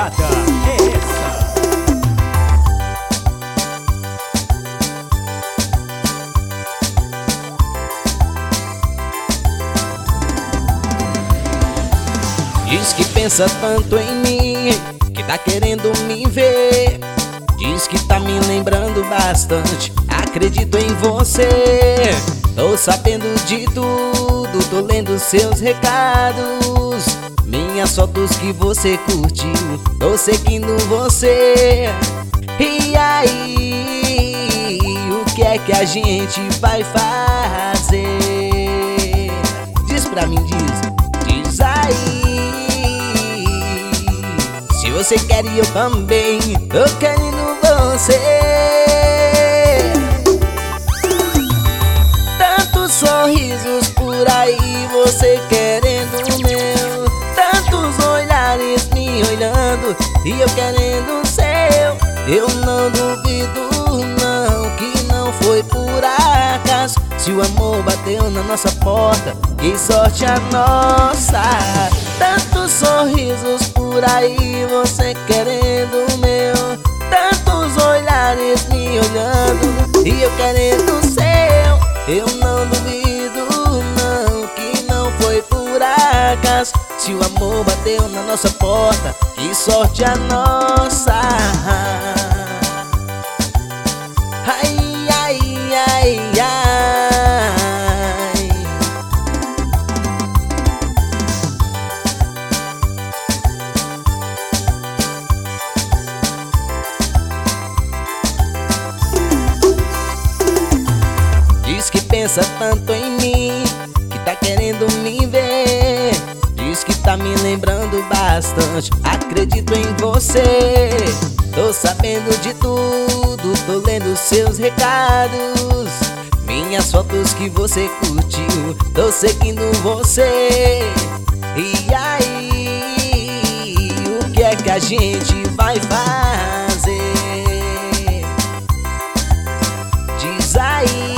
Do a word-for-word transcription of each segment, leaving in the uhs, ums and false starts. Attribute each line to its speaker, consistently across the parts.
Speaker 1: pegada é essa?
Speaker 2: Diz que pensa tanto em mim, que tá querendo me ver. Diz que tá me lembrando bastante, acredito em você. Tô sabendo de tudo, tô lendo seus recados, minhas fotos que você curtiu, tô seguindo você. E aí, o que é que a gente vai fazer? Diz pra mim, diz, diz aí. Se você quer e eu também, tô querendo você. Tantos sorrisos por aí, você querendo o meu. Tantos olhares me olhando e eu querendo o seu. Eu não duvido não, que não foi por acaso. Se o amor bateu na nossa porta, que sorte a nossa. Tantos sorrisos por aí, você querendo o meu. Tantos olhares me olhando e eu querendo o seu. Eu não duvido não, que não foi por acaso. Se o amor bateu na nossa porta, que sorte a nossa. Ai, ai, ai, ai. Diz que pensa tanto em mim, que tá querendo me ver. Diz que tá me lembrando bastante, acredito em você. Tô sabendo de tudo, tô lendo seus recados, minhas fotos que você curtiu, tô seguindo você. E aí, o que é que a gente vai fazer? Diz aí.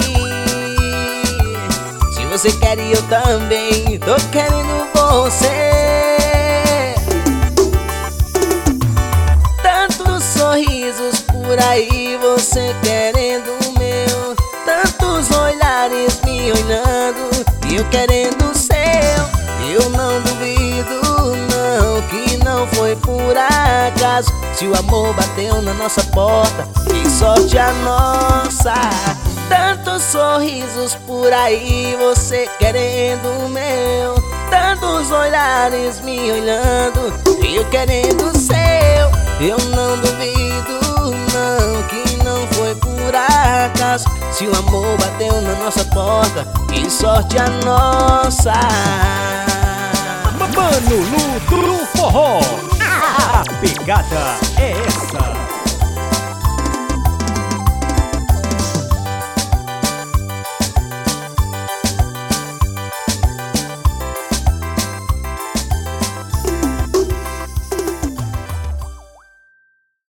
Speaker 2: Se você quer e eu também, tô querendo você. Tantos sorrisos por aí, você querendo o meu. Tantos olhares me olhando e eu querendo o seu. Eu não duvido não, que não foi por acaso. Se o amor bateu na nossa porta, que sorte a nossa. Tantos sorrisos por aí, você querendo o meu. Tantos olhares me olhando e eu querendo o seu. Eu não duvido não, que não foi por acaso. Se o amor bateu na nossa porta, que sorte a nossa.
Speaker 1: Mano Lu do Forró, a pegada é essa?